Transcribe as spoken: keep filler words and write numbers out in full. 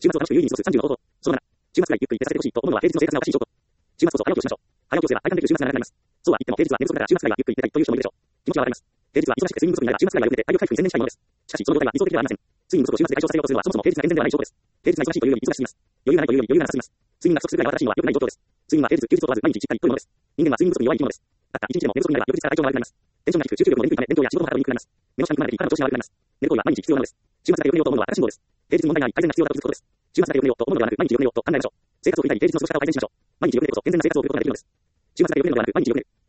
週末を楽しく有意義に過ごすさんじゅうの方法。そのなな、週末がゆっくり出させてほしいと思うのは平日の生活がおかしい証拠。週末こそ早起きをしましょう。早起きをすれば体感できる週末が長くなります。そうは言っても平日は寝不足だから週末がゆっくり出たいという人もいるでしょう。気持ちはわかります。平日は忙しくて睡眠不足になれば週末が良くて体力回復に専念したいものです。しかしその状態は理想的ではありません。睡眠不足を週末で解消させようとするのはそもそも平日が健全ではない証拠です。平日が忙しいというより忙しすぎます。余裕がないというより余裕がなさすぎます。睡眠が不足するぐらい慌ただしいのは良くない状況です。睡眠は平日休日を問わず毎日しっかりというものです。人間は睡眠不足に弱い生き物です。たった一日でも寝不足になれば翌日から体調が悪くなります。テンションが低く集中力も鈍いため勉強や仕事もはかどりにくくなります。目の下に組まれてい体の調子が悪くなります。寝る行為は毎日必要なのです。週末だけよく寝ようと思うのは正しいのです。平日に問題があり改善が必要だと気づくことです。週末だけよく寝ようと思うのではなく毎日よく寝ようと考えましょう。生活を振り返り平日の過ごし方を改善しましょう。毎日よく寝ること健全な生活を送ることができるのです。週末だけよく寝るのではなく毎日よく寝る。